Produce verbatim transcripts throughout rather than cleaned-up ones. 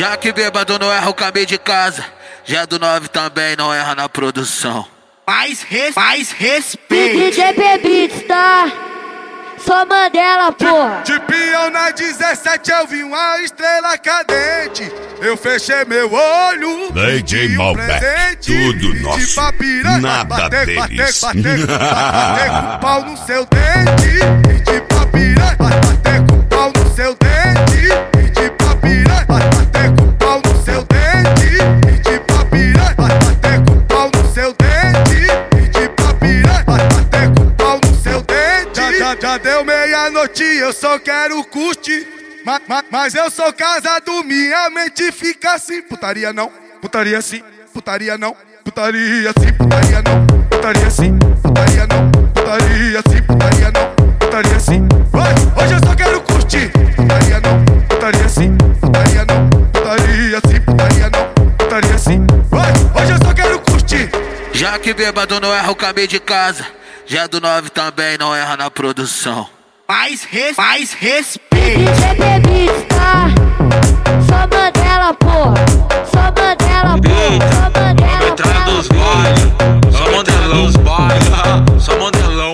Já que bêbado não erra o caminho de casa, já do nove também não erra na produção. Mais, res, mais respeito. D J Bebitos, tá? Só Mandela, porra. De peão na dezessete eu vi uma estrela cadente. Eu fechei meu olho, D J Malbec, tudo nosso, nada deles. Bater, bater, bater com pau no seu dente. Pedi pra piranha, bater com pau no seu dente. Pedi pra piranha, bater com pau no seu dente. Pedi pra piranha, bater com pau no seu dente. Pedi pra piranha, bater com pau no seu dente. Já, já, já deu meia-noite, eu só quero curtir. Ma, ma, mas eu sou casado, minha mente fica assim. Putaria não, putaria sim, putaria não, putaria sim, putaria não, putaria sim, putaria não, putaria sim, putaria não, putaria sim. Vai, hoje eu só quero curtir. Putaria não, putaria sim, putaria não, putaria sim, putaria não, putaria sim. Vai, hoje eu só quero curtir. Já que bêbado não erra o caminho de casa, já do nove também não erra na produção. Mais, res, mais respeito. D J Bebitos, tá? Só Mandela, porra. Só Mandela, porra. Só Mandela, Entrada dos baile, só Mandelão os baile, só Mandelão.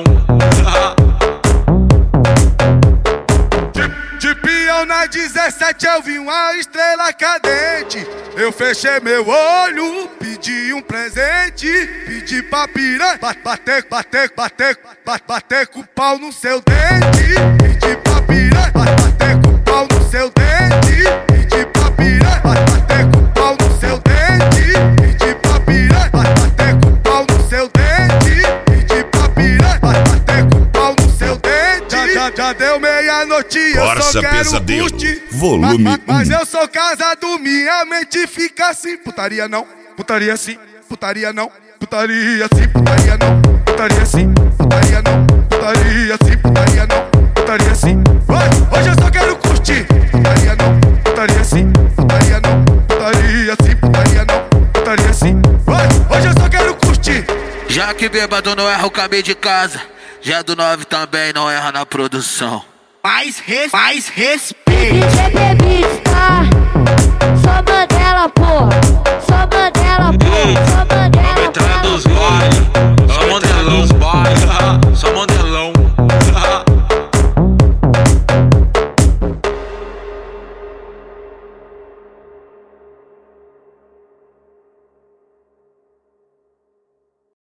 De, de peão na dezessete eu vi uma estrela cadente. Eu fechei meu olho, pedi um presente. Pedi pra piranha, bater, bater, bater, bater, bater com pau no seu dente. Pedi pra piranha, bater com pau no seu dente. Pedi pra piranha, bater com pau no seu dente. Pedi pra piranha, bater com pau no seu dente. Pedi pra piranha, bater com pau no seu dente. Já, já, já deu meia-noite, eu só Força quero Pesadelo, curtir. volume Ma, ma, mas um. eu sou casado, minha mente fica assim. Putaria não, putaria sim, putaria não, putaria sim, putaria não, putaria sim, putaria não, putaria sim, putaria não, putaria sim. Vai, hoje eu só quero curtir. Putaria não, putaria sim, putaria não, putaria sim, putaria não, putaria sim. Vai, hoje eu só quero curtir. Já que bêbado não erra o caminho de casa, já do nove também não erra na produção. Mais, res, mais respeito. D J Bebitos, tá? Só Mandela, porra. Só Mandela, porra. Só Mandela, Entrada porra. dos baile, só Mandelão os baile,